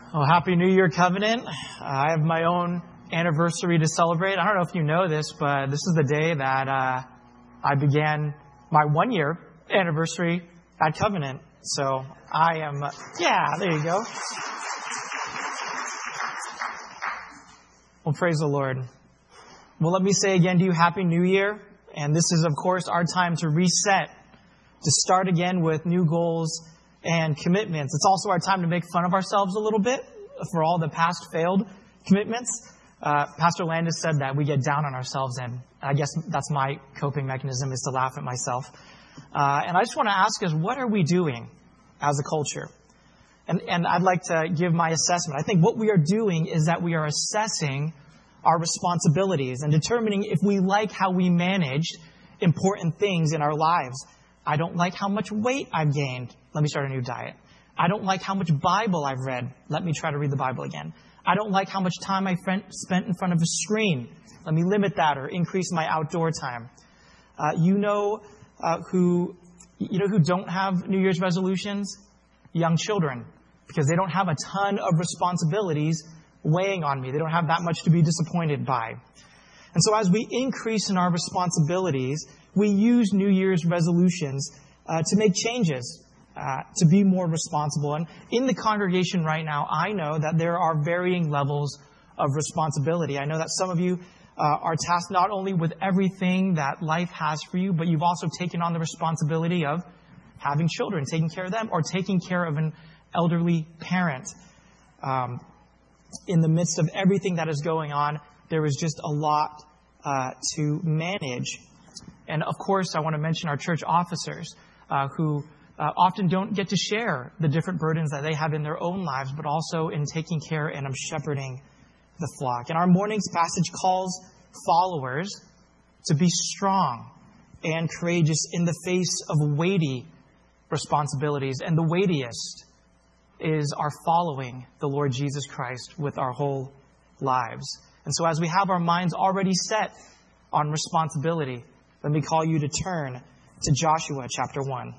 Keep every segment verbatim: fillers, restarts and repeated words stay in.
Well, Happy New Year, Covenant. Uh, I have my own anniversary to celebrate. I don't know if you know this, but this is the day that uh, I began my one-year anniversary at Covenant. So I am, uh, yeah, there you go. Well, praise the Lord. Well, let me say again to you, Happy New Year. And this is, of course, our time to reset, to start again with new goals and commitments. It's also our time to make fun of ourselves a little bit for all the past failed commitments. Uh, Pastor Landis said that we get down on ourselves, and I guess that's my coping mechanism, is to laugh at myself. Uh, and I just want to ask us, what are we doing as a culture? And, and I'd like to give my assessment. I think what we are doing is that we are assessing our responsibilities and determining if we like how we managed important things in our lives. I don't like how much weight I've gained. Let me start a new diet. I don't like how much Bible I've read. Let me try to read the Bible again. I don't like how much time I spent in front of a screen. Let me limit that or increase my outdoor time. Uh, you know uh, who you know who don't have New Year's resolutions? Young children, because they don't have a ton of responsibilities weighing on me. They don't have that much to be disappointed by. And so as we increase in our responsibilities, we use New Year's resolutions uh, to make changes, uh, to be more responsible. And in the congregation right now, I know that there are varying levels of responsibility. I know that some of you uh, are tasked not only with everything that life has for you, but you've also taken on the responsibility of having children, taking care of them, or taking care of an elderly parent. Um, in the midst of everything that is going on, there is just a lot uh, to manage. And of course, I want to mention our church officers uh, who uh, often don't get to share the different burdens that they have in their own lives, but also in taking care and of shepherding the flock. And our morning's passage calls followers to be strong and courageous in the face of weighty responsibilities. And the weightiest is our following the Lord Jesus Christ with our whole lives. And so as we have our minds already set on responsibility, let me call you to turn to Joshua chapter one.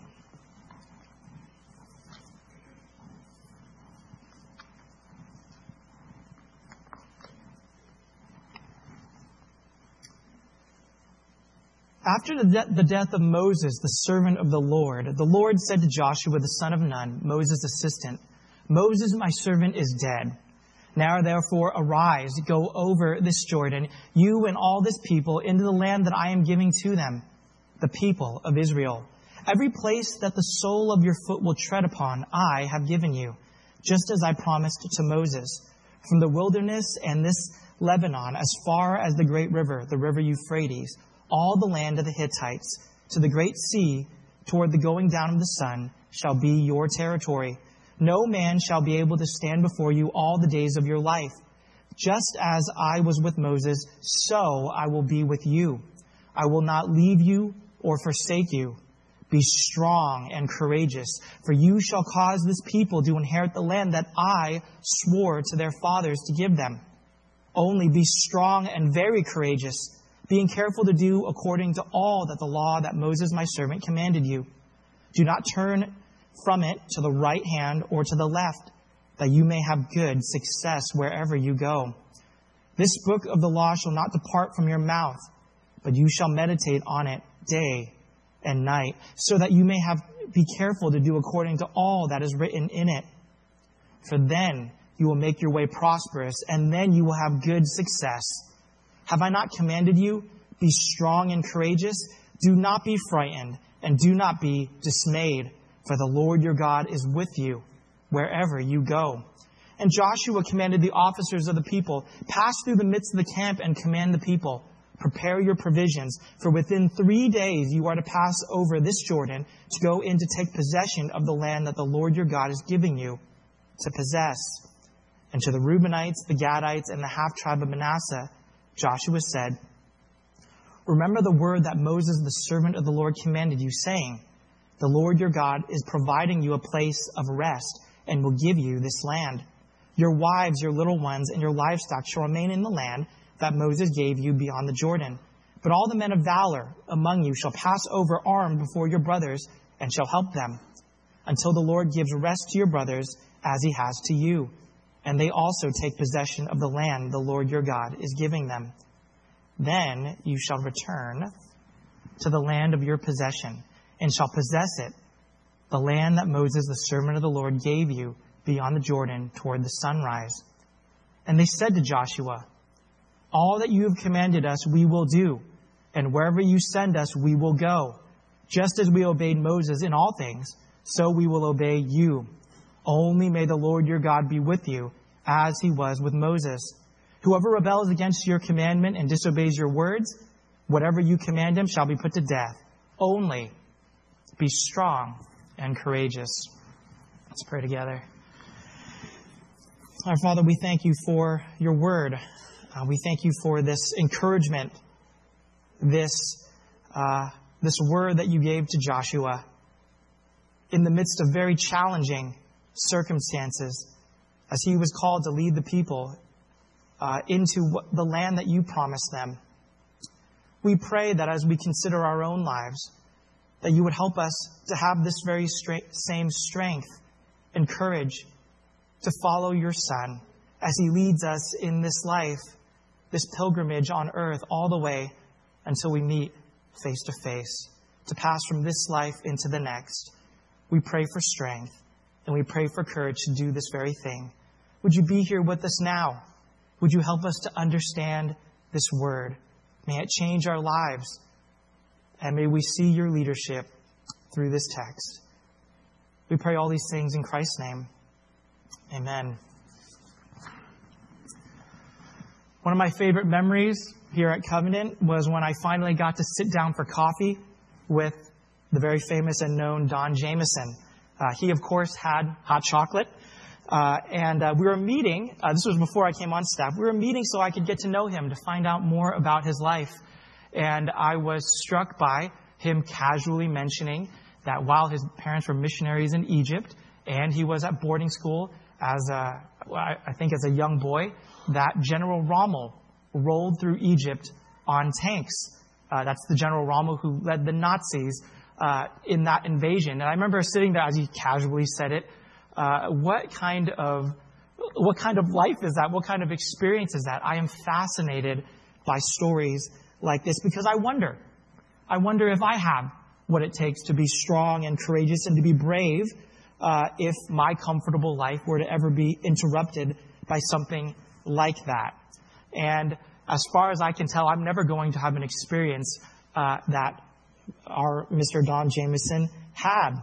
After the, de- the death of Moses, the servant of the Lord, the Lord said to Joshua, the son of Nun, Moses' assistant, "Moses, my servant, is dead. Now, therefore, arise, go over this Jordan, you and all this people, into the land that I am giving to them, the people of Israel. Every place that the sole of your foot will tread upon, I have given you, just as I promised to Moses. From the wilderness and this Lebanon, as far as the great river, the river Euphrates, all the land of the Hittites, to the great sea, toward the going down of the sun, shall be your territory. No man shall be able to stand before you all the days of your life. Just as I was with Moses, so I will be with you. I will not leave you or forsake you. Be strong and courageous, for you shall cause this people to inherit the land that I swore to their fathers to give them. Only be strong and very courageous, being careful to do according to all that the law that Moses my servant commanded you. Do not turn from it to the right hand or to the left, that you may have good success wherever you go. This book of the law shall not depart from your mouth, but you shall meditate on it day and night, so that you may have be careful to do according to all that is written in it. For then you will make your way prosperous, and then you will have good success. Have I not commanded you? Be strong and courageous. Do not be frightened, and do not be dismayed. For the Lord your God is with you wherever you go." And Joshua commanded the officers of the people, "Pass through the midst of the camp and command the people. Prepare your provisions, for within three days you are to pass over this Jordan to go in to take possession of the land that the Lord your God is giving you to possess." And to the Reubenites, the Gadites, and the half-tribe of Manasseh, Joshua said, "Remember the word that Moses, the servant of the Lord, commanded you, saying, the Lord your God is providing you a place of rest and will give you this land. Your wives, your little ones, and your livestock shall remain in the land that Moses gave you beyond the Jordan. But all the men of valor among you shall pass over armed before your brothers and shall help them, until the Lord gives rest to your brothers as he has to you. and they also take possession of the land the Lord your God is giving them. Then you shall return to the land of your possession, and shall possess it, the land that Moses, the servant of the Lord, gave you beyond the Jordan toward the sunrise. And they said to Joshua, all that you have commanded us we will do, and wherever you send us we will go. Just as we obeyed Moses in all things, so we will obey you. Only may the Lord your God be with you, as he was with Moses. Whoever rebels against your commandment and disobeys your words, whatever you command him shall be put to death. Only be strong and courageous. Let's pray together. Our Father, we thank you for your word. Uh, we thank you for this encouragement, this, uh, this word that you gave to Joshua in the midst of very challenging circumstances as he was called to lead the people uh, into what, the land that you promised them. We pray that as we consider our own lives, that you would help us to have this very stra- same strength and courage to follow your Son as he leads us in this life, this pilgrimage on earth, all the way until we meet face to face, to pass from this life into the next. We pray for strength, and we pray for courage to do this very thing. Would you be here with us now? Would you help us to understand this word? May it change our lives, and may we see your leadership through this text. We pray all these things in Christ's name. Amen. One of my favorite memories here at Covenant was when I finally got to sit down for coffee with the very famous and known Don Jameson. Uh, he, of course, had hot chocolate. Uh, and uh, we were meeting, uh, this was before I came on staff, we were meeting so I could get to know him, to find out more about his life. And I was struck by him casually mentioning that while his parents were missionaries in Egypt, and he was at boarding school as a, I think as a young boy, that General Rommel rolled through Egypt on tanks. Uh, that's the General Rommel who led the Nazis uh, in that invasion. And I remember sitting there as he casually said it. Uh, what kind of what kind of life is that? What kind of experience is that? I am fascinated by stories like this because I wonder. I wonder if I have what it takes to be strong and courageous and to be brave uh, if my comfortable life were to ever be interrupted by something like that. And as far as I can tell, I'm never going to have an experience uh, that our Mister Don Jameson had.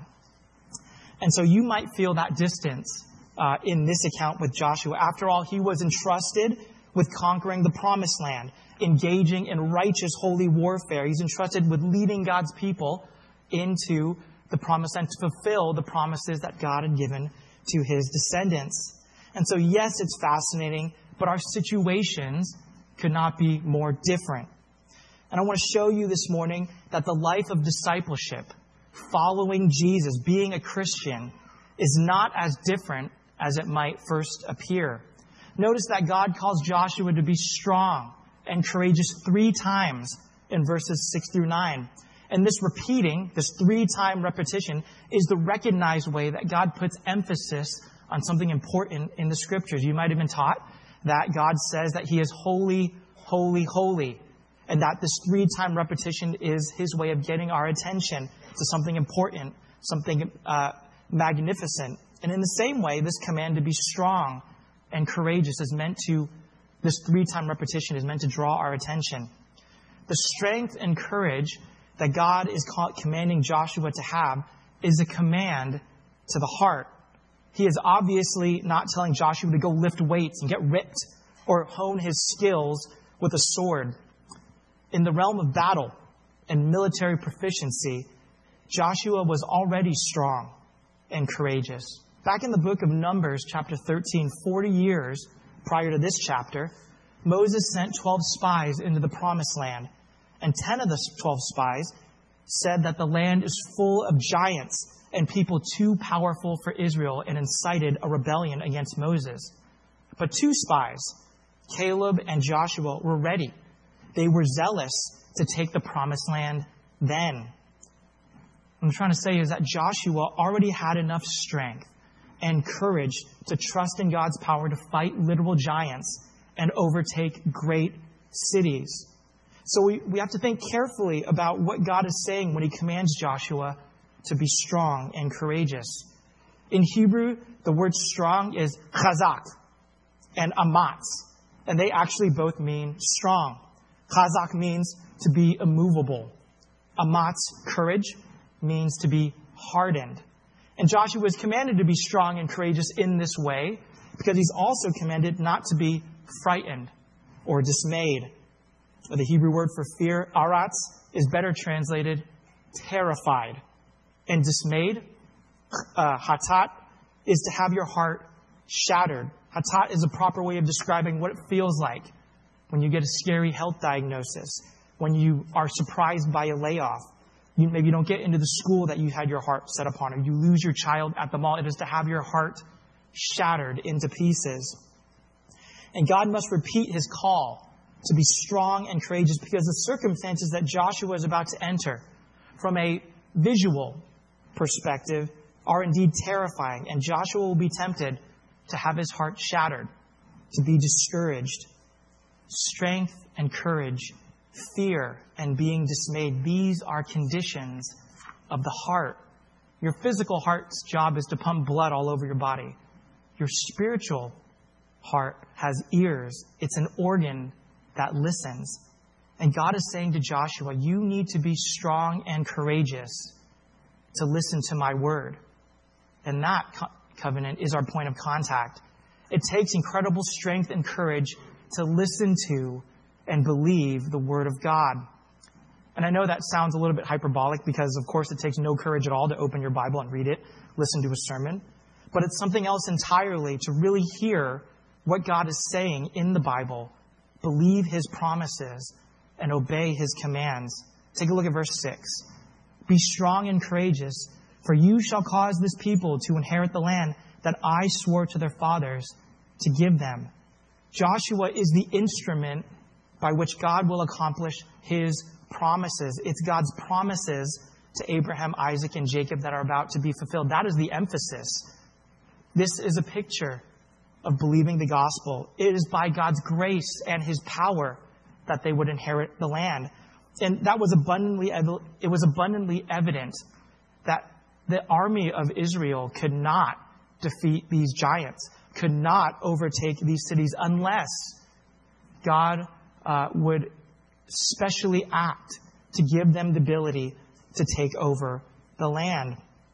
And so you might feel that distance uh, in this account with Joshua. After all, he was entrusted with conquering the promised land, engaging in righteous, holy warfare. He's entrusted with leading God's people into the promised land to fulfill the promises that God had given to his descendants. And so, yes, it's fascinating, but our situations could not be more different. And I want to show you this morning that the life of discipleship, following Jesus, being a Christian, is not as different as it might first appear. Notice that God calls Joshua to be strong and courageous three times in verses six through nine. And this repeating, this three-time repetition, is the recognized way that God puts emphasis on something important in the Scriptures. You might have been taught that God says that he is holy, holy, holy, and that this three-time repetition is his way of getting our attention to something important, something uh, magnificent. And in the same way, this command to be strong and courageous is meant to, this three-time repetition is meant to draw our attention. The strength and courage that God is call, commanding Joshua to have is a command to the heart. He is obviously not telling Joshua to go lift weights and get ripped or hone his skills with a sword. In the realm of battle and military proficiency, Joshua was already strong and courageous. Back in the book of Numbers, chapter thirteen, forty years prior to this chapter, Moses sent twelve spies into the promised land. And ten of the twelve spies said that the land is full of giants and people too powerful for Israel, and incited a rebellion against Moses. But two spies, Caleb and Joshua, were ready. They were zealous to take the promised land then. What I'm trying to say is that Joshua already had enough strength and courage to trust in God's power to fight literal giants and overtake great cities. So we, we have to think carefully about what God is saying when he commands Joshua to be strong and courageous. In Hebrew, the word strong is chazak and amatz, and they actually both mean strong. Chazak means to be immovable. Amatz, courage, means to be hardened. And Joshua is commanded to be strong and courageous in this way because he's also commanded not to be frightened or dismayed. The Hebrew word for fear, aratz, is better translated terrified. And dismayed, uh, hatat, is to have your heart shattered. Hatat is a proper way of describing what it feels like when you get a scary health diagnosis, when you are surprised by a layoff. You maybe you don't get into the school that you had your heart set upon, or you lose your child at the mall. It is to have your heart shattered into pieces. And God must repeat his call to be strong and courageous because the circumstances that Joshua is about to enter from a visual perspective are indeed terrifying. And Joshua will be tempted to have his heart shattered, to be discouraged. Strength and courage, fear and being dismayed, these are conditions of the heart. Your physical heart's job is to pump blood all over your body. Your spiritual heart has ears. It's an organ that listens. And God is saying to Joshua, you need to be strong and courageous to listen to my word. And that co- covenant is our point of contact. It takes incredible strength and courage to listen to and believe the word of God. And I know that sounds a little bit hyperbolic because, of course, it takes no courage at all to open your Bible and read it, listen to a sermon. But it's something else entirely to really hear what God is saying in the Bible, believe his promises, and obey his commands. Take a look at verse six. Be strong and courageous, for you shall cause this people to inherit the land that I swore to their fathers to give them. Joshua is the instrument by which God will accomplish his promises. It's God's promises to Abraham, Isaac, and Jacob that are about to be fulfilled. That is the emphasis. This is a picture of believing the gospel. It is by God's grace and his power that they would inherit the land. And that was abundantly, it was abundantly evident that the army of Israel could not defeat these giants, could not overtake these cities unless God uh, would specially act to give them the ability to take over the land.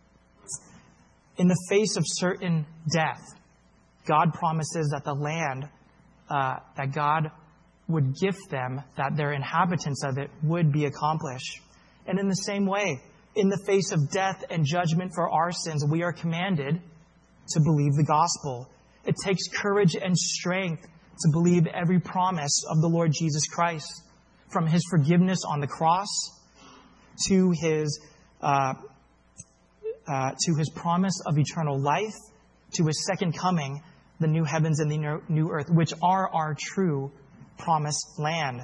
In the face of certain death, God promises that the land uh, that God would gift them, that their inhabitants of it would be accomplished. And in the same way, in the face of death and judgment for our sins, we are commanded to believe the gospel. It takes courage and strength to believe every promise of the Lord Jesus Christ, from his forgiveness on the cross to his uh, uh, to his promise of eternal life, to his second coming, the new heavens and the new earth, which are our true promised land.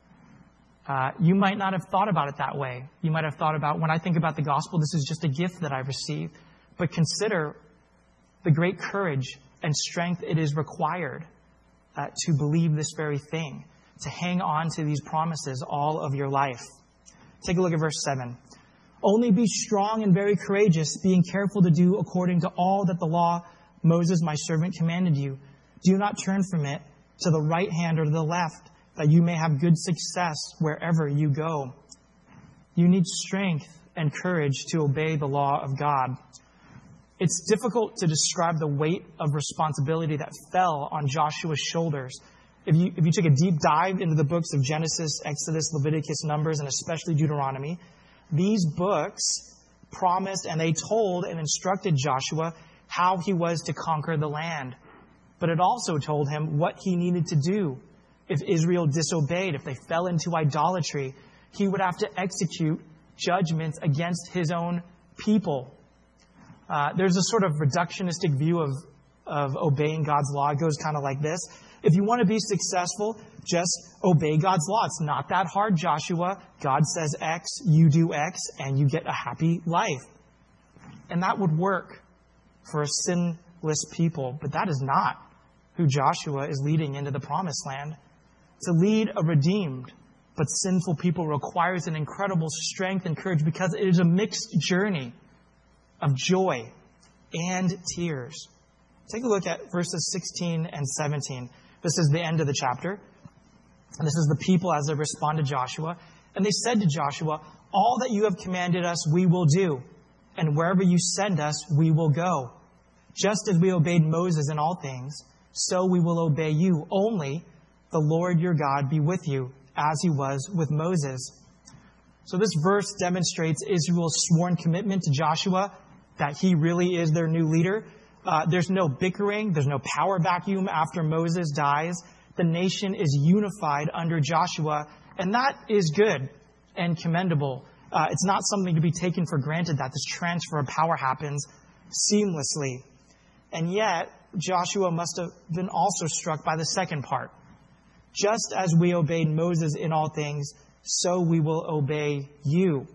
Uh, you might not have thought about it that way. You might have thought about, when I think about the gospel, this is just a gift that I receive. But consider the great courage and strength it is required uh, to believe this very thing, to hang on to these promises all of your life. Take a look at verse seven. Only be strong and very courageous, being careful to do according to all that the law Moses, my servant, commanded you. Do not turn from it to the right hand or to the left, that you may have good success wherever you go. You need strength and courage to obey the law of God. It's difficult to describe the weight of responsibility that fell on Joshua's shoulders. If you, if you took a deep dive into the books of Genesis, Exodus, Leviticus, Numbers, and especially Deuteronomy, these books promised and they told and instructed Joshua how he was to conquer the land. But it also told him what he needed to do. If Israel disobeyed, if they fell into idolatry, he would have to execute judgments against his own people. Uh, there's a sort of reductionistic view of, of obeying God's law. It goes kind of like this. If you want to be successful, just obey God's law. It's not that hard, Joshua. God says X, you do X, and you get a happy life. And that would work for a sin strengthless people. But that is not who Joshua is leading into the promised land. To lead a redeemed but sinful people requires an incredible strength and courage because it is a mixed journey of joy and tears. Take a look at verses sixteen and seventeen. This is the end of the chapter. And this is the people as they respond to Joshua. And they said to Joshua, "All that you have commanded us, we will do. And wherever you send us, we will go. Just as we obeyed Moses in all things, so we will obey you. Only the Lord your God be with you, as he was with Moses." So this verse demonstrates Israel's sworn commitment to Joshua, that he really is their new leader. Uh, there's no bickering. There's no power vacuum after Moses dies. The nation is unified under Joshua, and that is good and commendable. Uh, it's not something to be taken for granted that this transfer of power happens seamlessly. And yet, Joshua must have been also struck by the second part. Just as we obeyed Moses in all things, so we will obey you.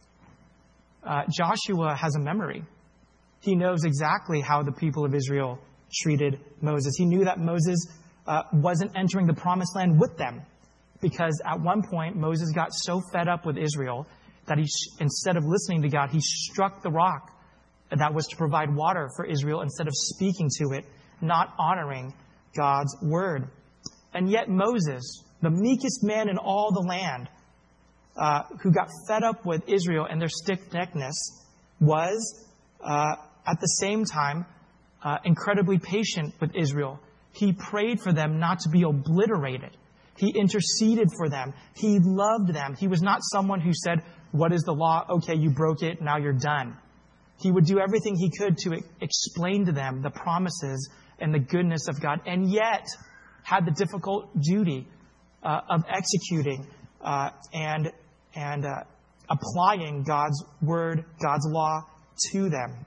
Uh, Joshua has a memory. He knows exactly how the people of Israel treated Moses. He knew that Moses uh, wasn't entering the promised land with them, because at one point Moses got so fed up with Israel that he, instead of listening to God, he struck the rock that was to provide water for Israel instead of speaking to it, not honoring God's word. And yet Moses, the meekest man in all the land, uh, who got fed up with Israel and their stiff-neckedness, was uh, at the same time uh, incredibly patient with Israel. He prayed for them not to be obliterated. He interceded for them. He loved them. He was not someone who said, "What is the law? Okay, you broke it. Now you're done." He would do everything he could to explain to them the promises and the goodness of God, and yet had the difficult duty uh, of executing uh, and and uh, applying God's word, God's law to them.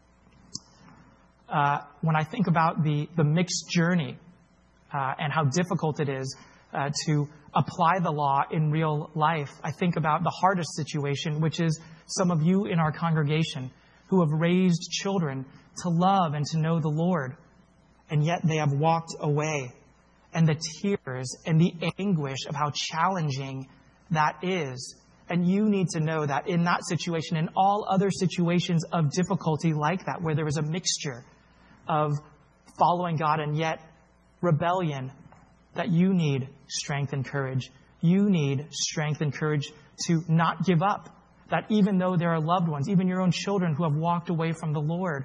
Uh, when I think about the, the mixed journey uh, and how difficult it is uh, to apply the law in real life, I think about the hardest situation, which is some of you in our congregation who have raised children to love and to know the Lord, and yet they have walked away. And the tears and the anguish of how challenging that is. And you need to know that in that situation and all other situations of difficulty like that, where there is a mixture of following God and yet rebellion, that you need strength and courage. You need strength and courage to not give up. That even though there are loved ones, even your own children who have walked away from the Lord,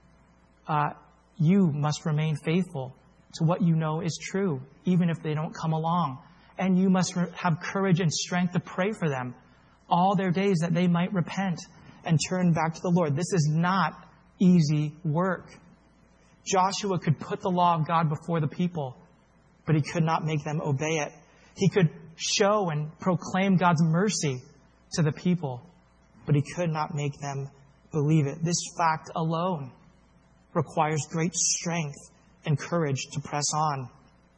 uh, you must remain faithful to what you know is true, even if they don't come along. And you must re- have courage and strength to pray for them all their days, that they might repent and turn back to the Lord. This is not easy work. Joshua could put the law of God before the people, but he could not make them obey it. He could show and proclaim God's mercy to the people, but he could not make them believe it. This fact alone requires great strength and courage to press on.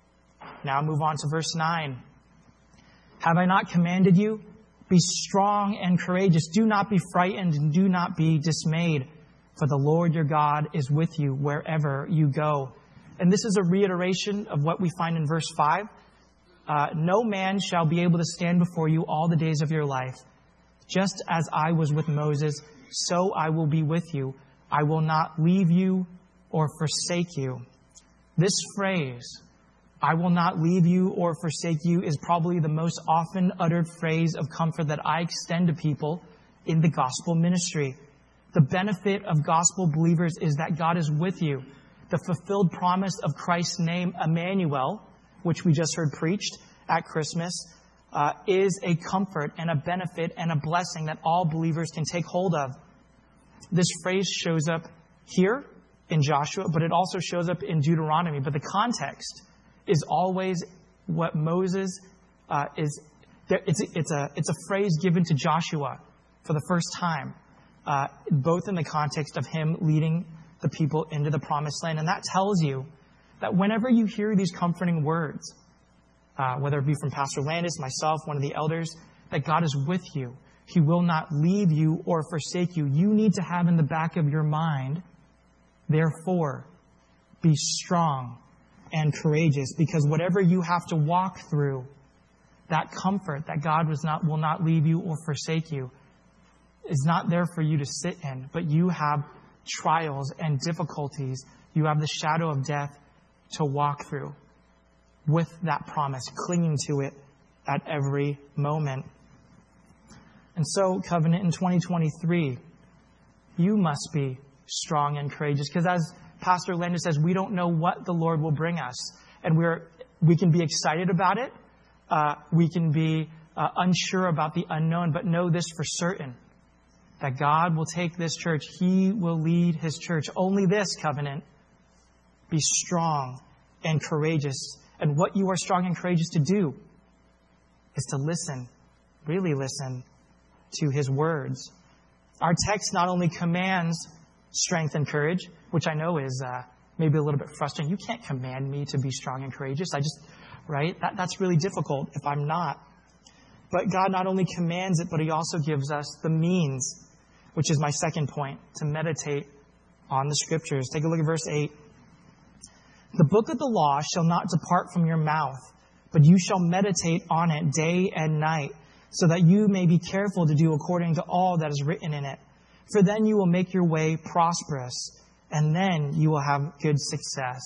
Now move on to verse nine. "Have I not commanded you? Be strong and courageous. Do not be frightened and do not be dismayed, for the Lord your God is with you wherever you go." And this is a reiteration of what we find in verse five. Uh, "No man shall be able to stand before you all the days of your life. Just as I was with Moses, so I will be with you. I will not leave you or forsake you." This phrase, "I will not leave you or forsake you," is probably the most often uttered phrase of comfort that I extend to people in the gospel ministry. The benefit of gospel believers is that God is with you. The fulfilled promise of Christ's name, Emmanuel, which we just heard preached at Christmas, uh, is a comfort and a benefit and a blessing that all believers can take hold of. This phrase shows up here in Joshua, but it also shows up in Deuteronomy. But the context is always what Moses uh, is. It's, it's, a, it's a phrase given to Joshua for the first time, uh, both in the context of him leading the people into the promised land. And that tells you that whenever you hear these comforting words, uh, whether it be from Pastor Landis, myself, one of the elders, that God is with you. He will not leave you or forsake you. You need to have in the back of your mind, therefore, be strong and courageous, because whatever you have to walk through, that comfort that God was not, will not leave you or forsake you, is not there for you to sit in, but you have trials and difficulties. You have the shadow of death to walk through with that promise, clinging to it at every moment. And so, Covenant, in twenty twenty-three, you must be strong and courageous, because as Pastor Landis says, we don't know what the Lord will bring us. And we're we can be excited about it. Uh, we can be uh, unsure about the unknown, but know this for certain, that God will take this church. He will lead His church. Only this, Covenant, be strong and courageous. And what you are strong and courageous to do is to listen, really listen to His words. Our text not only commands strength and courage, which I know is uh, maybe a little bit frustrating. You can't command me to be strong and courageous. I just, right? That, that's really difficult if I'm not. But God not only commands it, but He also gives us the means, which is my second point, to meditate on the Scriptures. Take a look at verse eight. The book of the law shall not depart from your mouth, but you shall meditate on it day and night, so that you may be careful to do according to all that is written in it. For then you will make your way prosperous, and then you will have good success.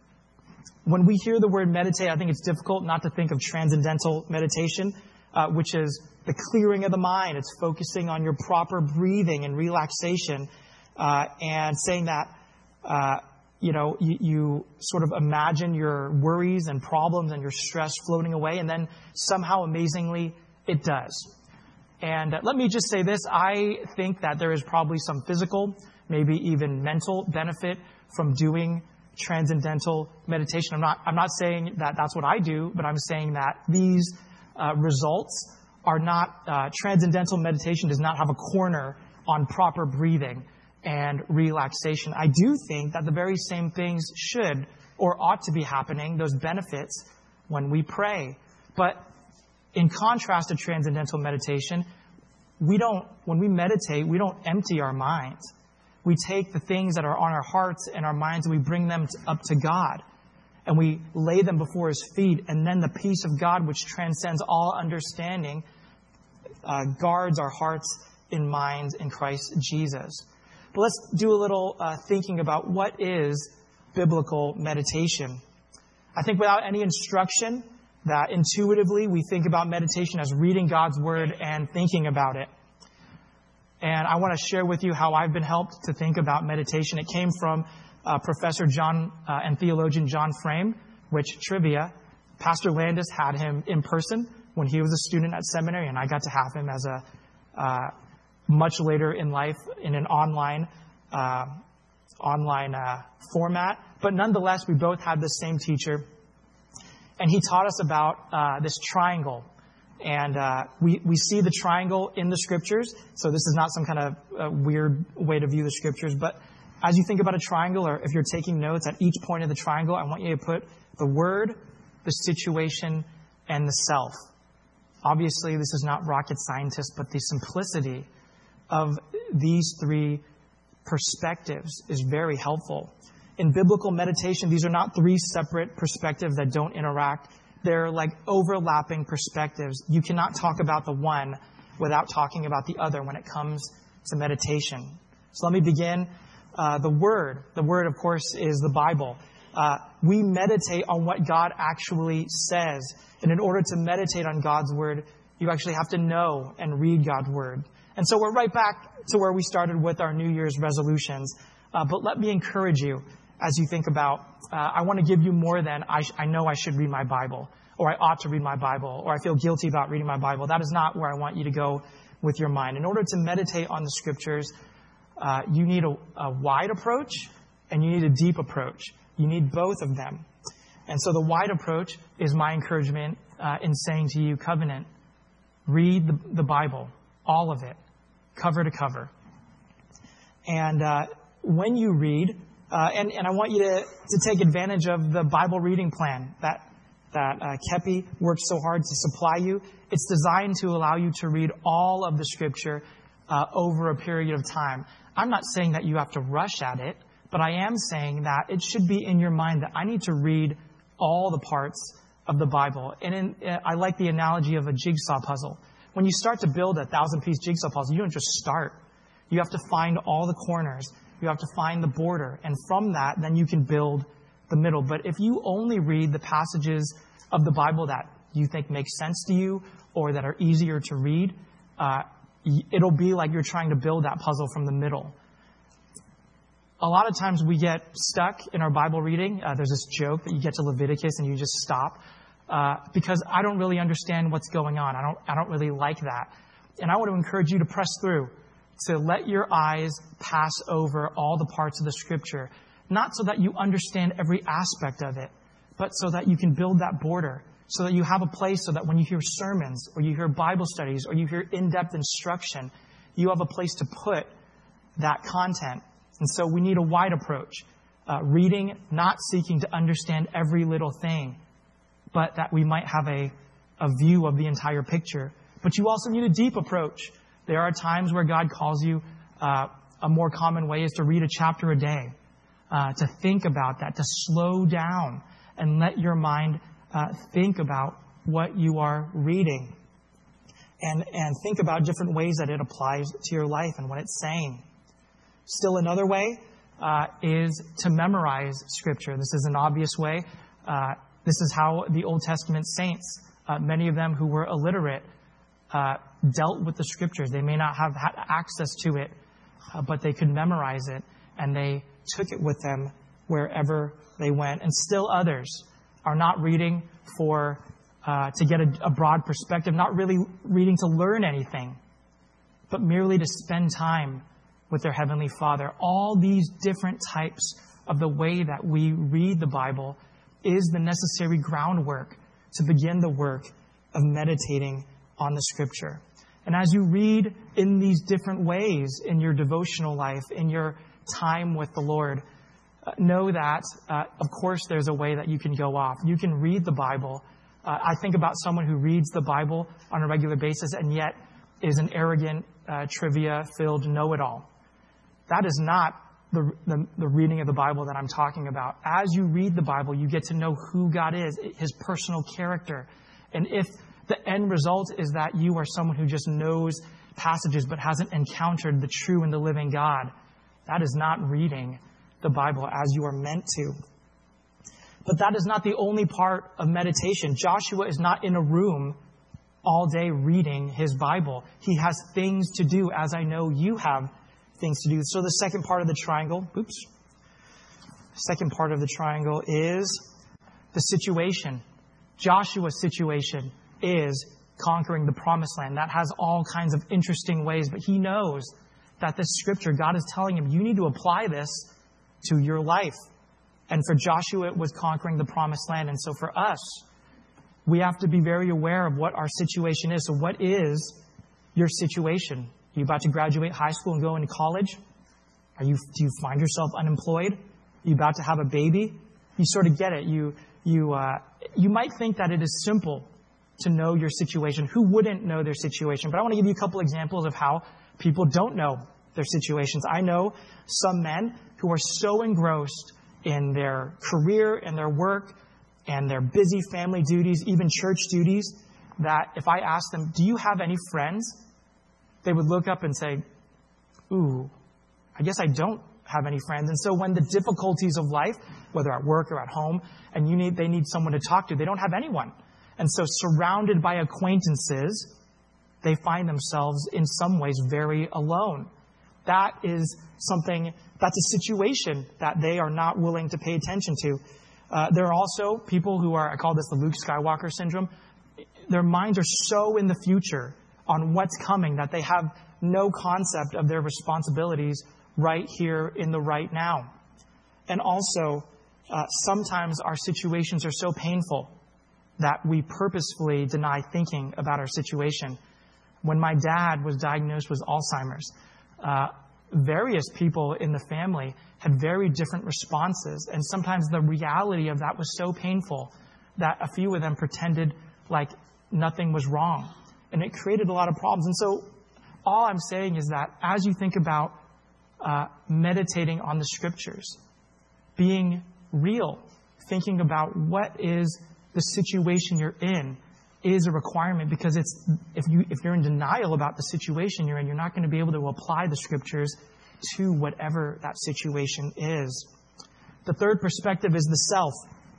When we hear the word meditate, I think it's difficult not to think of transcendental meditation, uh, which is the clearing of the mind. It's focusing on your proper breathing and relaxation, uh, and saying that, uh, you know, you, you sort of imagine your worries and problems and your stress floating away, and then somehow, amazingly, it does. And uh, let me just say this. I think that there is probably some physical, maybe even mental benefit from doing transcendental meditation. I'm not, I'm not saying that that's what I do, but I'm saying that these uh, results are not, uh, transcendental meditation does not have a corner on proper breathing and relaxation. I do think that the very same things should or ought to be happening, those benefits, when we pray. But in contrast to transcendental meditation, we don't, when we meditate, we don't empty our minds. We take the things that are on our hearts and our minds and we bring them to, up to God. And we lay them before His feet. And then the peace of God, which transcends all understanding, uh, guards our hearts and minds in Christ Jesus. But let's do a little uh, thinking about what is biblical meditation. I think without any instruction, that intuitively we think about meditation as reading God's Word and thinking about it. And I want to share with you how I've been helped to think about meditation. It came from uh, Professor John uh, and theologian John Frame, which, trivia, Pastor Landis had him in person when he was a student at seminary, and I got to have him as a uh, much later in life in an online uh, online uh, format. But nonetheless, we both had the same teacher. And he taught us about uh, this triangle. And uh, we, we see the triangle in the Scriptures. So this is not some kind of uh, weird way to view the Scriptures. But as you think about a triangle, or if you're taking notes at each point of the triangle, I want you to put the word, the situation, and the self. Obviously, this is not rocket scientist, but the simplicity of these three perspectives is very helpful. In biblical meditation, these are not three separate perspectives that don't interact. They're like overlapping perspectives. You cannot talk about the one without talking about the other when it comes to meditation. So let me begin. Uh, the Word. The Word, of course, is the Bible. Uh, we meditate on what God actually says. And in order to meditate on God's Word, you actually have to know and read God's Word. And so we're right back to where we started with our New Year's resolutions. Uh, but let me encourage you as you think about, uh, I want to give you more than I, sh- I know I should read my Bible, or I ought to read my Bible, or I feel guilty about reading my Bible. That is not where I want you to go with your mind. In order to meditate on the Scriptures, uh, you need a, a wide approach and you need a deep approach. You need both of them. And so the wide approach is my encouragement uh, in saying to you, Covenant, read the, the Bible, all of it, cover to cover. And uh, when you read, Uh, and, and I want you to, to take advantage of the Bible reading plan that that uh, Kepi works so hard to supply you. It's designed to allow you to read all of the Scripture uh, over a period of time. I'm not saying that you have to rush at it, But I am saying that it should be in your mind that I need to read all the parts of the Bible. And in, I like the analogy of a jigsaw puzzle. When you start to build a thousand-piece jigsaw puzzle, you don't just start. You have to find all the corners. You have to find the border. And from that, then you can build the middle. But if you only read the passages of the Bible that you think make sense to you or that are easier to read, uh, it'll be like you're trying to build that puzzle from the middle. A lot of times we get stuck in our Bible reading. Uh, there's this joke that you get to Leviticus and you just stop uh, because I don't really understand what's going on. I don't, I don't really like that. And I want to encourage you to press through, to let your eyes pass over all the parts of the Scripture, not so that you understand every aspect of it, but so that you can build that border, so that you have a place so that when you hear sermons or you hear Bible studies or you hear in-depth instruction, you have a place to put that content. And so we need a wide approach, uh, reading, not seeking to understand every little thing, but that we might have a, a view of the entire picture. But you also need a deep approach. There are times where God calls you, uh, a more common way is to read a chapter a day, uh, to think about that, to slow down and let your mind uh, think about what you are reading and, and think about different ways that it applies to your life and what it's saying. Still another way uh, is to memorize Scripture. This is an obvious way. Uh, this is how the Old Testament saints, uh, many of them who were illiterate, uh, dealt with the Scriptures. They may not have had access to it, uh, but they could memorize it, and they took it with them wherever they went. And still others are not reading for uh, to get a, a broad perspective, not really reading to learn anything, but merely to spend time with their Heavenly Father. All these different types of the way that we read the Bible is the necessary groundwork to begin the work of meditating on the Scripture. And as you read in these different ways in your devotional life, in your time with the Lord, uh, know that, uh, of course, there's a way that you can go off. You can read the Bible. Uh, I think about someone who reads the Bible on a regular basis and yet is an arrogant, uh, trivia-filled know-it-all. That is not the, the, the reading of the Bible that I'm talking about. As you read the Bible, you get to know who God is, His personal character. And if the end result is that you are someone who just knows passages but hasn't encountered the true and the living God, that is not reading the Bible as you are meant to. But that is not the only part of meditation. Joshua is not in a room all day reading his Bible. He has things to do, as I know you have things to do. So the second part of the triangle, oops, second part of the triangle is the situation. Joshua's situation is conquering the promised land. That has all kinds of interesting ways, but he knows that this Scripture, God is telling him, you need to apply this to your life. And for Joshua, it was conquering the promised land. And so for us, we have to be very aware of what our situation is. So what is your situation? Are you about to graduate high school and go into college? Are you, do you find yourself unemployed? Are you about to have a baby? You sort of get it. You, you, uh, you might think that it is simple to know your situation. Who wouldn't know their situation? But I want to give you a couple examples of how people don't know their situations. I know some men who are so engrossed in their career and their work and their busy family duties, even church duties, that if I ask them, do you have any friends? They would look up and say, ooh, I guess I don't have any friends. And so when the difficulties of life, whether at work or at home, and you need, they need someone to talk to, they don't have anyone. And so surrounded by acquaintances, they find themselves in some ways very alone. That is something, that's a situation that they are not willing to pay attention to. Uh, there are also people who are, I call this the Luke Skywalker syndrome. Their minds are so in the future on what's coming that they have no concept of their responsibilities right here in the right now. And also, uh, sometimes our situations are so painful that we purposefully deny thinking about our situation. When my dad was diagnosed with Alzheimer's, uh, various people in the family had very different responses. And sometimes the reality of that was so painful that a few of them pretended like nothing was wrong. And it created a lot of problems. And so all I'm saying is that as you think about uh, meditating on the Scriptures, being real, thinking about what is the situation you're in is a requirement, because it's if you if you're in denial about the situation you're in, you're not going to be able to apply the Scriptures to whatever that situation is. The third perspective is the self.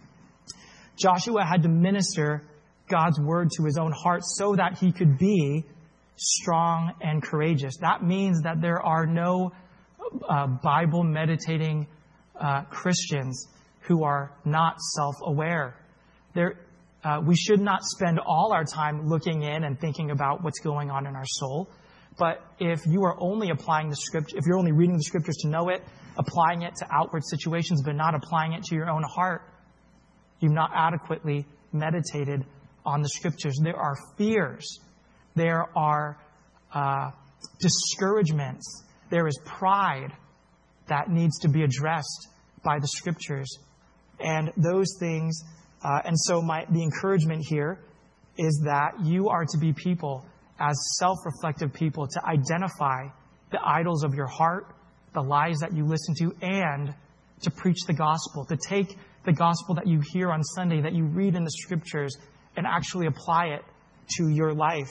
Joshua had to minister God's word to his own heart so that he could be strong and courageous. That means that there are no uh, Bible meditating uh, Christians who are not self-aware. There, uh, we should not spend all our time looking in and thinking about what's going on in our soul. But if you are only applying the scripture, if you're only reading the Scriptures to know it, applying it to outward situations, but not applying it to your own heart, you've not adequately meditated on the Scriptures. There are fears. There are uh, discouragements. There is pride that needs to be addressed by the Scriptures. And those things, uh, and so my the encouragement here is that you are to be people, as self-reflective people, to identify the idols of your heart, the lies that you listen to, and to preach the gospel, to take the gospel that you hear on Sunday, that you read in the Scriptures, and actually apply it to your life.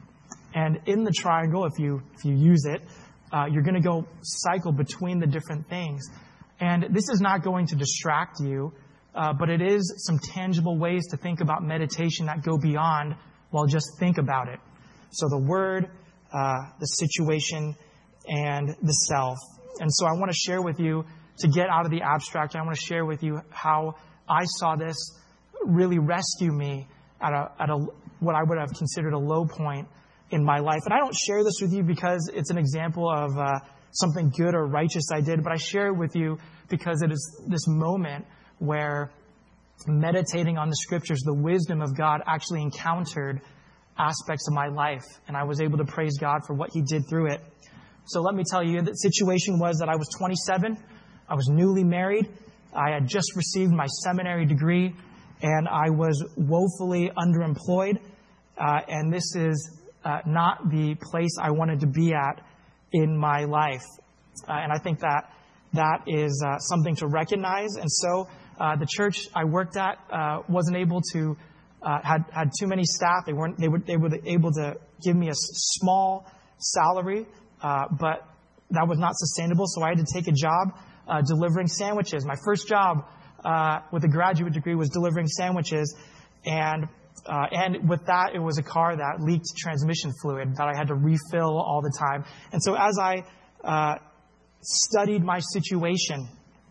And in the triangle, if you if you use it, uh, you're going to go cycle between the different things. And this is not going to distract you, uh, but it is some tangible ways to think about meditation that go beyond, well, just think about it. So the word, uh, the situation, and the self. And so I want to share with you, to get out of the abstract, I want to share with you how I saw this really rescue me at a at a what I would have considered a low point in my life. And I don't share this with you because it's an example of uh, something good or righteous I did, but I share it with you because it is this moment where meditating on the Scriptures, the wisdom of God, actually encountered aspects of my life, and I was able to praise God for what He did through it. So let me tell you, the situation was that I was twenty-seven. I was newly married. I had just received my seminary degree, and I was woefully underemployed. Uh, and this is uh, not the place I wanted to be at in my life. Uh, and I think that that is uh, something to recognize. And so uh, the church I worked at uh, wasn't able to, uh, had had too many staff. They weren't. They were they were able to give me a small salary, uh, but that was not sustainable. So I had to take a job uh, delivering sandwiches. My first job uh, with a graduate degree was delivering sandwiches, and uh, and with that, it was a car that leaked transmission fluid that I had to refill all the time. And so as I uh, studied my situation,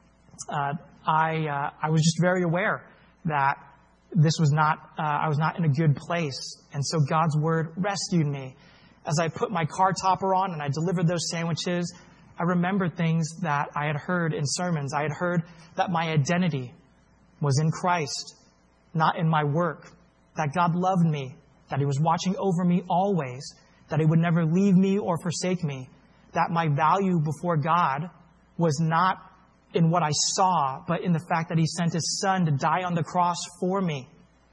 uh, I uh, I was just very aware that this was not uh, I was not in a good place, and so God's word rescued me. As I put my car topper on and I delivered those sandwiches, I remembered things that I had heard in sermons. I had heard that my identity was in Christ, not in my work, that God loved me, that He was watching over me always, that He would never leave me or forsake me, that my value before God was not in what I saw, but in the fact that He sent His Son to die on the cross for me.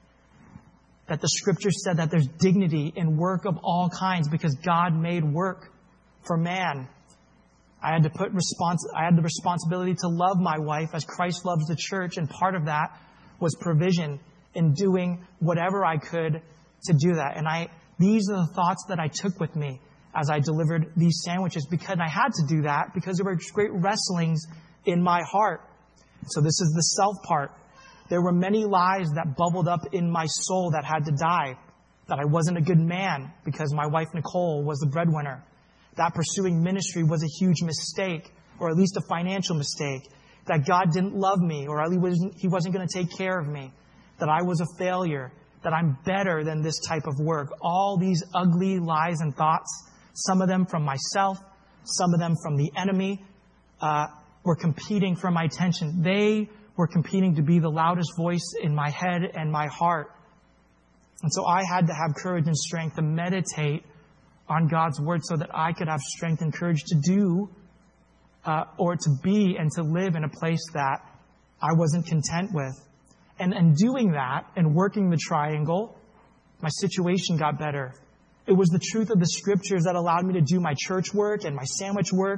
That the Scripture said that there's dignity in work of all kinds because God made work for man. I had to put respons- I had the responsibility to love my wife as Christ loves the church, and part of that was provision in doing whatever I could to do that. And I these are the thoughts that I took with me as I delivered these sandwiches, because I had to do that because there were great wrestlings in my heart. So this is the self part. There were many lies that bubbled up in my soul that had to die. That I wasn't a good man because my wife Nicole was the breadwinner. That pursuing ministry was a huge mistake, or at least a financial mistake. That God didn't love me, or at least He wasn't going to take care of me. That I was a failure. That I'm better than this type of work. All these ugly lies and thoughts, some of them from myself, some of them from the enemy, uh, were competing for my attention. They were competing to be the loudest voice in my head and my heart. And so I had to have courage and strength to meditate on God's word so that I could have strength and courage to do uh, or to be and to live in a place that I wasn't content with. And in doing that and working the triangle, my situation got better. It was the truth of the Scriptures that allowed me to do my church work and my sandwich work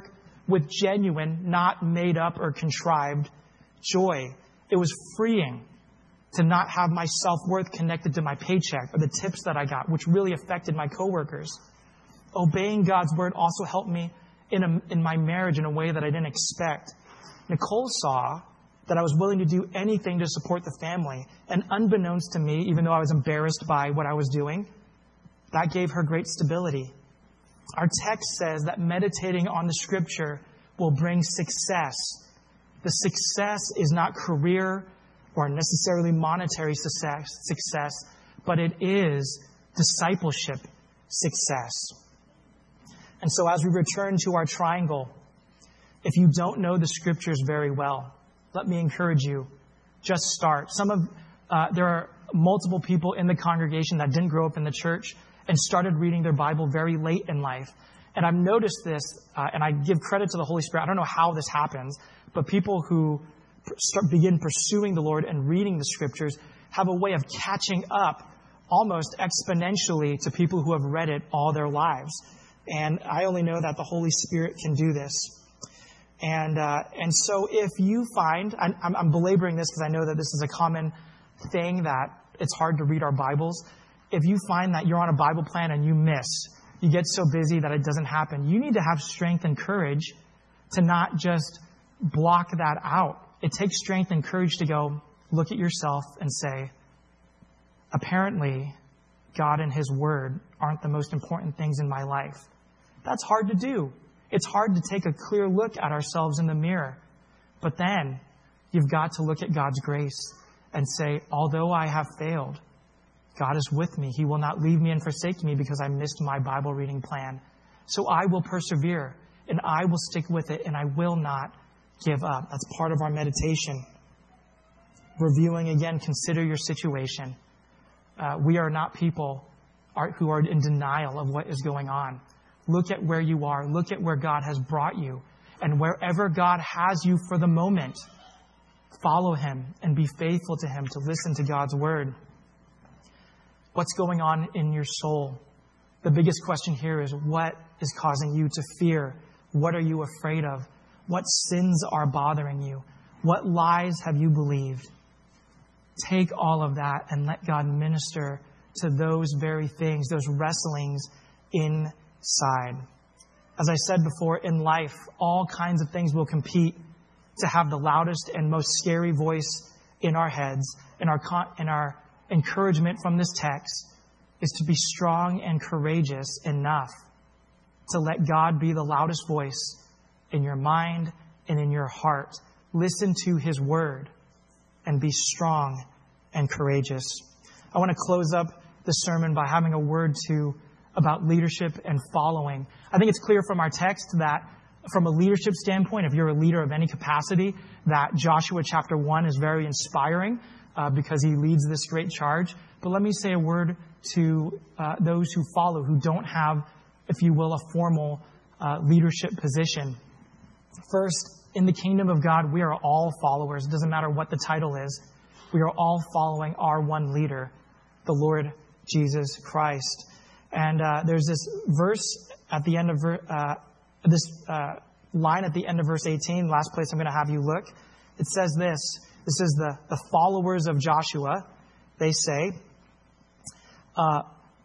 with genuine, not made up or contrived joy. It was freeing to not have my self-worth connected to my paycheck or the tips that I got, which really affected my coworkers. Obeying God's word also helped me in, a, in my marriage in a way that I didn't expect. Nicole saw that I was willing to do anything to support the family. And unbeknownst to me, even though I was embarrassed by what I was doing, that gave her great stability. Our text says that meditating on the Scripture will bring success. The success is not career or necessarily monetary success, success, but it is discipleship success. And so as we return to our triangle, if you don't know the Scriptures very well, let me encourage you, just start. Some of uh, there are multiple people in the congregation that didn't grow up in the church and started reading their Bible very late in life. And I've noticed this, uh, and I give credit to the Holy Spirit. I don't know how this happens, but people who start, begin pursuing the Lord and reading the Scriptures have a way of catching up almost exponentially to people who have read it all their lives. And I only know that the Holy Spirit can do this. And uh, and so if you find, I'm, I'm belaboring this because I know that this is a common thing that it's hard to read our Bibles. If you find that you're on a Bible plan and you miss, you get so busy that it doesn't happen, you need to have strength and courage to not just block that out. It takes strength and courage to go look at yourself and say, apparently, God and His Word aren't the most important things in my life. That's hard to do. It's hard to take a clear look at ourselves in the mirror. But then you've got to look at God's grace and say, although I have failed, God is with me. He will not leave me and forsake me because I missed my Bible reading plan. So I will persevere and I will stick with it and I will not give up. That's part of our meditation. Reviewing again, consider your situation. Uh, we are not people are, who are in denial of what is going on. Look at where you are. Look at where God has brought you. And wherever God has you for the moment, follow Him and be faithful to Him to listen to God's Word. What's going on in your soul? The biggest question here is, what is causing you to fear? What are you afraid of? What sins are bothering you? What lies have you believed? Take all of that and let God minister to those very things, those wrestlings inside. As I said before, in life, all kinds of things will compete to have the loudest and most scary voice in our heads. And our, and our encouragement from this text is to be strong and courageous enough to let God be the loudest voice in your mind and in your heart. Listen to His Word and be strong and courageous. I want to close up the sermon by having a word to about leadership and following. I think it's clear from our text that from a leadership standpoint, if you're a leader of any capacity, that Joshua chapter one is very inspiring uh, because he leads this great charge. But let me say a word to uh, those who follow, who don't have, if you will, a formal uh, leadership position. First, in the kingdom of God, we are all followers. It doesn't matter what the title is. We are all following our one leader, the Lord Jesus Christ. And uh, there's this verse at the end of uh, this uh, line at the end of verse eighteen, last place I'm going to have you look. It says this. This is the, the followers of Joshua. They say, uh,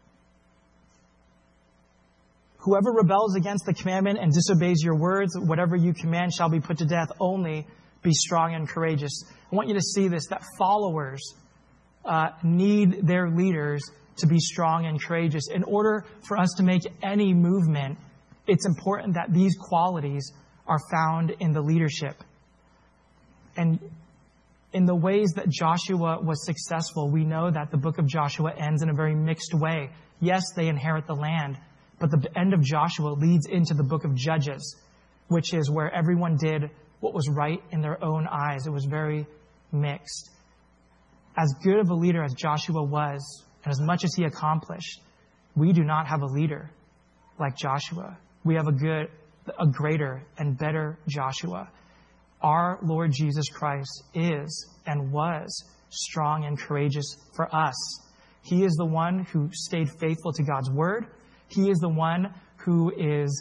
whoever rebels against the commandment and disobeys your words, whatever you command shall be put to death. Only be strong and courageous. I want you to see this, that followers uh, need their leaders to be strong and courageous. In order for us to make any movement, it's important that these qualities are found in the leadership. And in the ways that Joshua was successful, we know that the book of Joshua ends in a very mixed way. Yes, they inherit the land, but the end of Joshua leads into the book of Judges, which is where everyone did what was right in their own eyes. It was very mixed. As good of a leader as Joshua was, and as much as he accomplished, we do not have a leader like Joshua. We have a good, a greater and better Joshua. Our Lord Jesus Christ is and was strong and courageous for us. He is the one who stayed faithful to God's word. He is the one who is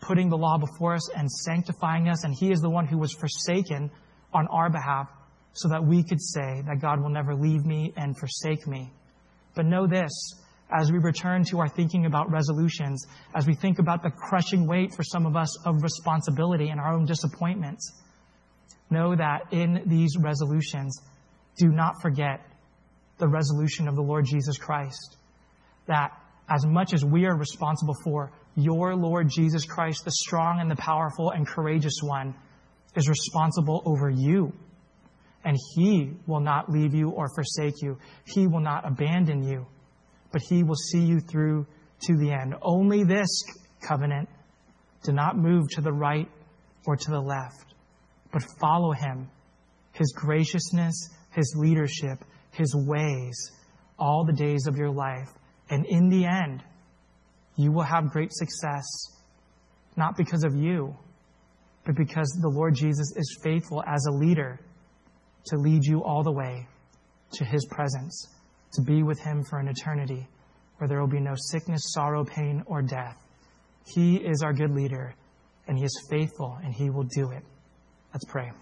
putting the law before us and sanctifying us. And He is the one who was forsaken on our behalf so that we could say that God will never leave me and forsake me. But know this, as we return to our thinking about resolutions, as we think about the crushing weight for some of us of responsibility and our own disappointments, know that in these resolutions, do not forget the resolution of the Lord Jesus Christ. That as much as we are responsible for, your Lord Jesus Christ, the strong and the powerful and courageous one, is responsible over you. And He will not leave you or forsake you. He will not abandon you, but He will see you through to the end. Only this covenant, do not move to the right or to the left, but follow Him, His graciousness, His leadership, His ways, all the days of your life. And in the end, you will have great success, not because of you, but because the Lord Jesus is faithful as a leader to lead you all the way to His presence, to be with Him for an eternity where there will be no sickness, sorrow, pain, or death. He is our good leader, and He is faithful, and He will do it. Let's pray.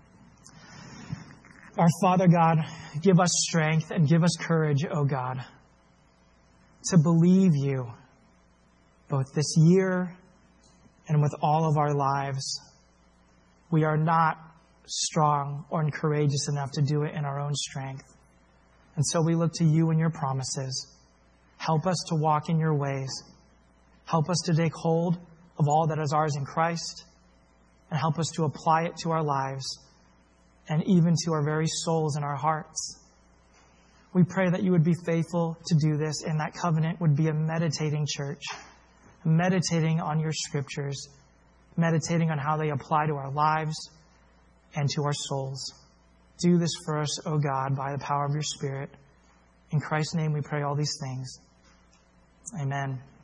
Our Father God, give us strength and give us courage, O God, to believe You both this year and with all of our lives. We are not strong or courageous enough to do it in our own strength. And so we look to You and Your promises. Help us to walk in Your ways. Help us to take hold of all that is ours in Christ, and help us to apply it to our lives and even to our very souls and our hearts. We pray that You would be faithful to do this, and that Covenant would be a meditating church, meditating on Your scriptures, meditating on how they apply to our lives and to our souls. Do this for us, O God, by the power of Your Spirit. In Christ's name we pray all these things. Amen.